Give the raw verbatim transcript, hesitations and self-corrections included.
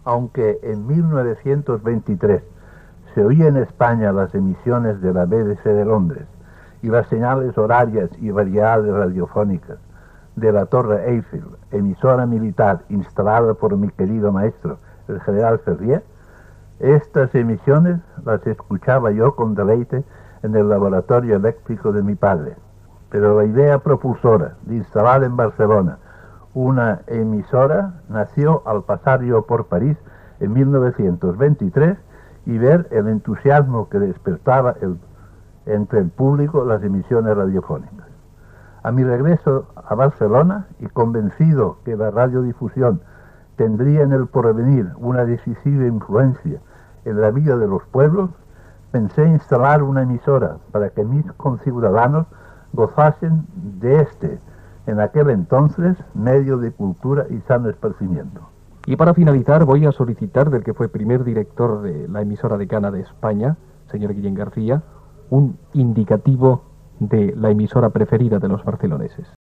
Aunque en mil novecientos veintitrés se oía en España las emisiones de la B B C de Londres y las señales horarias y variedades radiofónicas de la Torre Eiffel, emisora militar instalada por mi querido maestro, el general Ferrier, estas emisiones las escuchaba yo con deleite en el laboratorio eléctrico de mi padre. Pero la idea propulsora de instalar en Barcelona una emisora nació al pasar yo por París en mil novecientos veintitrés y ver el entusiasmo que despertaba el, entre el público las emisiones radiofónicas. A mi regreso a Barcelona, y convencido que la radiodifusión tendría en el porvenir una decisiva influencia en la vida de los pueblos, pensé instalar una emisora para que mis conciudadanos gozasen de este, en aquel entonces, medio de cultura y sano esparcimiento. Y para finalizar, voy a solicitar del que fue primer director de la emisora decana de España, señor Guillén García, un indicativo de la emisora preferida de los barceloneses.